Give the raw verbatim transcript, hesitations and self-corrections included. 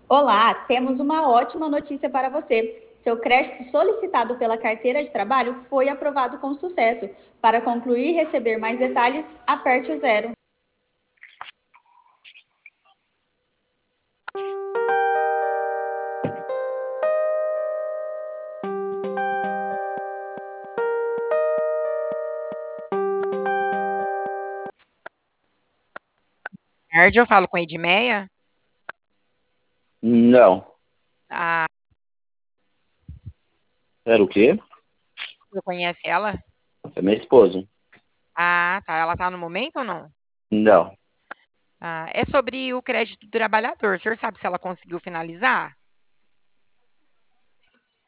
Olá, temos uma ótima notícia para você. Seu crédito solicitado pela carteira de trabalho foi aprovado com sucesso. Para concluir e receber mais detalhes, aperte o zero. Tarde, eu falo com a Edmeia. Não. Ah, Era o quê? você conhece ela? É minha esposa. Ah, tá. Ela tá no momento ou não? Não. Ah, é sobre o crédito do trabalhador. O senhor sabe se ela conseguiu finalizar?